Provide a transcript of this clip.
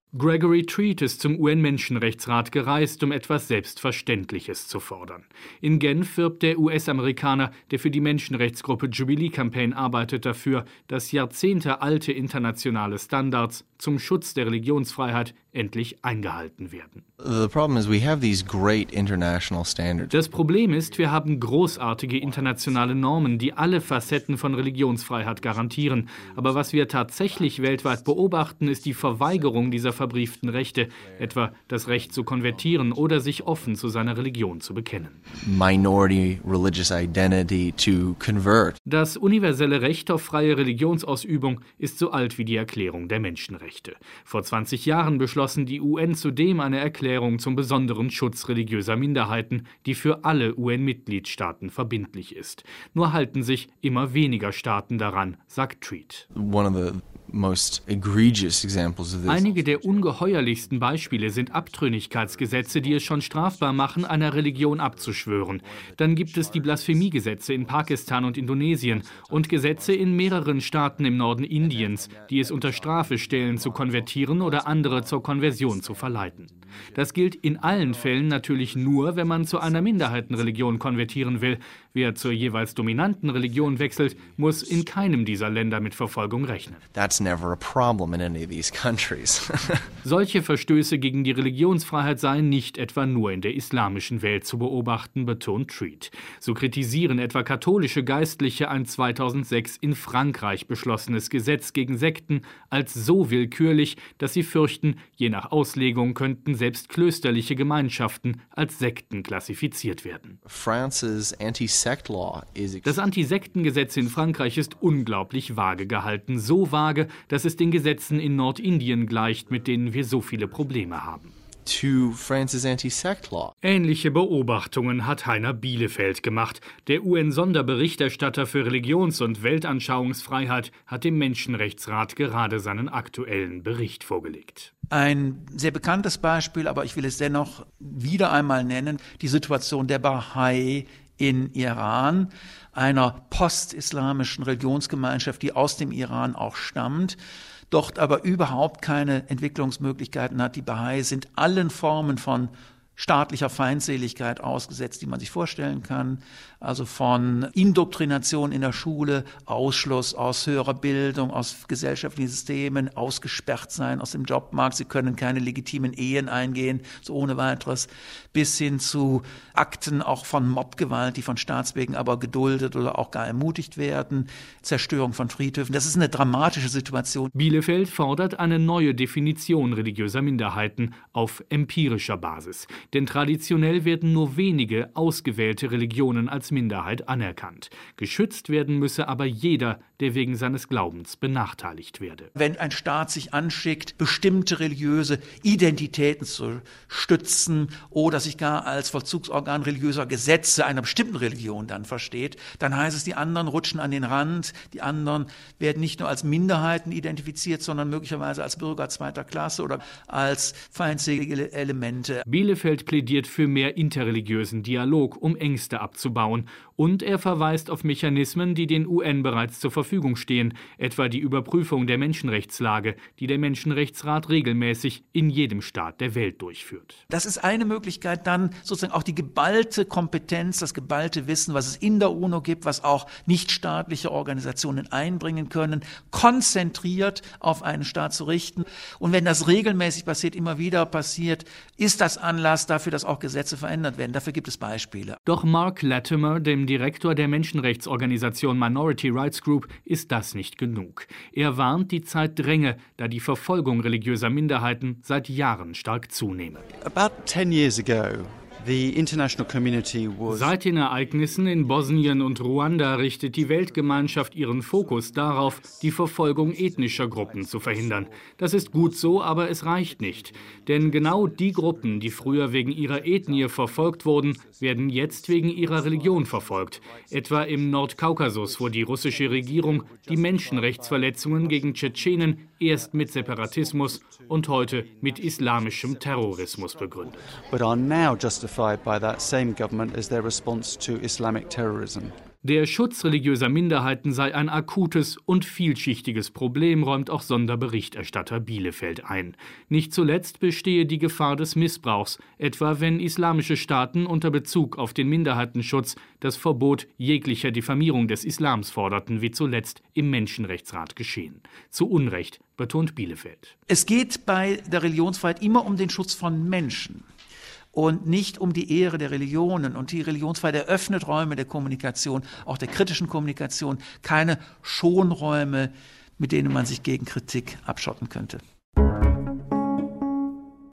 Gregory Treat ist zum UN-Menschenrechtsrat gereist, um etwas Selbstverständliches zu fordern. In Genf wirbt der US-Amerikaner, der für die Menschenrechtsgruppe Jubilee Campaign arbeitet, dafür, dass jahrzehntealte internationale Standards zum Schutz der Religionsfreiheit endlich eingehalten werden. Das Problem ist, wir haben großartige internationale Normen, die alle Facetten von Religionsfreiheit garantieren. Aber was wir tatsächlich weltweit beobachten, ist die Verweigerung dieser verbrieften Rechte, etwa das Recht zu konvertieren oder sich offen zu seiner Religion zu bekennen. Das universelle Recht auf freie Religionsausübung ist so alt wie die Erklärung der Menschenrechte. Vor 20 Jahren beschlossen die UN zudem eine Erklärung zum besonderen Schutz religiöser Minderheiten, die für alle UN-Mitgliedstaaten verbindlich ist. Nur halten sich immer weniger Staaten daran, sagt Treat. Einige der ungeheuerlichsten Beispiele sind Abtrünnigkeitsgesetze, die es schon strafbar machen, einer Religion abzuschwören. Dann gibt es die Blasphemiegesetze in Pakistan und Indonesien und Gesetze in mehreren Staaten im Norden Indiens, die es unter Strafe stellen, zu konvertieren oder andere zur Konversion zu verleiten. Das gilt in allen Fällen natürlich nur, wenn man zu einer Minderheitenreligion konvertieren will. Wer zur jeweils dominanten Religion wechselt, muss in keinem dieser Länder mit Verfolgung rechnen. Solche Verstöße gegen die Religionsfreiheit seien nicht etwa nur in der islamischen Welt zu beobachten, betont Treat. So kritisieren etwa katholische Geistliche ein 2006 in Frankreich beschlossenes Gesetz gegen Sekten als so willkürlich, dass sie fürchten, je nach Auslegung könnten selbst klösterliche Gemeinschaften als Sekten klassifiziert werden. Das Antisektengesetz in Frankreich ist unglaublich vage gehalten, so vage, dass es den Gesetzen in Nordindien gleicht, mit denen wir so viele Probleme haben. Ähnliche Beobachtungen hat Heiner Bielefeld gemacht. Der UN-Sonderberichterstatter für Religions- und Weltanschauungsfreiheit hat dem Menschenrechtsrat gerade seinen aktuellen Bericht vorgelegt. Ein sehr bekanntes Beispiel, aber ich will es dennoch wieder einmal nennen, die Situation der Bahai in Iran, einer postislamischen Religionsgemeinschaft, die aus dem Iran auch stammt, dort aber überhaupt keine Entwicklungsmöglichkeiten hat. Die Bahai sind allen Formen von staatlicher Feindseligkeit ausgesetzt, die man sich vorstellen kann. Also von Indoktrination in der Schule, Ausschluss aus höherer Bildung, aus gesellschaftlichen Systemen, ausgesperrt sein aus dem Jobmarkt. Sie können keine legitimen Ehen eingehen, so ohne weiteres, bis hin zu Akten auch von Mobgewalt, die von Staatswegen aber geduldet oder auch gar ermutigt werden, Zerstörung von Friedhöfen. Das ist eine dramatische Situation. Bielefeld fordert eine neue Definition religiöser Minderheiten auf empirischer Basis. Denn traditionell werden nur wenige ausgewählte Religionen als Minderheit anerkannt. Geschützt werden müsse aber jeder, der wegen seines Glaubens benachteiligt werde. Wenn ein Staat sich anschickt, bestimmte religiöse Identitäten zu stützen oder sich gar als Vollzugsorgan religiöser Gesetze einer bestimmten Religion dann versteht, dann heißt es, die anderen rutschen an den Rand, die anderen werden nicht nur als Minderheiten identifiziert, sondern möglicherweise als Bürger zweiter Klasse oder als feindselige Elemente. Bielefeld plädiert für mehr interreligiösen Dialog, um Ängste abzubauen. Und er verweist auf Mechanismen, die den UN bereits zur Verfügung stehen, etwa die Überprüfung der Menschenrechtslage, die der Menschenrechtsrat regelmäßig in jedem Staat der Welt durchführt. Das ist eine Möglichkeit, dann sozusagen auch die geballte Kompetenz, das geballte Wissen, was es in der UNO gibt, was auch nichtstaatliche Organisationen einbringen können, konzentriert auf einen Staat zu richten. Und wenn das regelmäßig passiert, immer wieder passiert, ist das Anlass dafür, dass auch Gesetze verändert werden. Dafür gibt es Beispiele. Doch Mark Latimer, dem Direktor der Menschenrechtsorganisation Minority Rights Group, ist das nicht genug. Er warnt, die Zeit dränge, da die Verfolgung religiöser Minderheiten seit Jahren stark zunehme. About 10 years ago, Seit den Ereignissen in Bosnien und Ruanda richtet die Weltgemeinschaft ihren Fokus darauf, die Verfolgung ethnischer Gruppen zu verhindern. Das ist gut so, aber es reicht nicht. Denn genau die Gruppen, die früher wegen ihrer Ethnie verfolgt wurden, werden jetzt wegen ihrer Religion verfolgt. Etwa im Nordkaukasus, wo die russische Regierung die Menschenrechtsverletzungen gegen Tschetschenen erst mit Separatismus und heute mit islamischem Terrorismus begründet. But are now justified by that same government as their response to Islamic terrorism. Der Schutz religiöser Minderheiten sei ein akutes und vielschichtiges Problem, räumt auch Sonderberichterstatter Bielefeld ein. Nicht zuletzt bestehe die Gefahr des Missbrauchs, etwa wenn islamische Staaten unter Bezug auf den Minderheitenschutz das Verbot jeglicher Diffamierung des Islams forderten, wie zuletzt im Menschenrechtsrat geschehen. Zu Unrecht, betont Bielefeld. Es geht bei der Religionsfreiheit immer um den Schutz von Menschen und nicht um die Ehre der Religionen. Und die Religionsfreiheit eröffnet Räume der Kommunikation, auch der kritischen Kommunikation, keine Schonräume, mit denen man sich gegen Kritik abschotten könnte.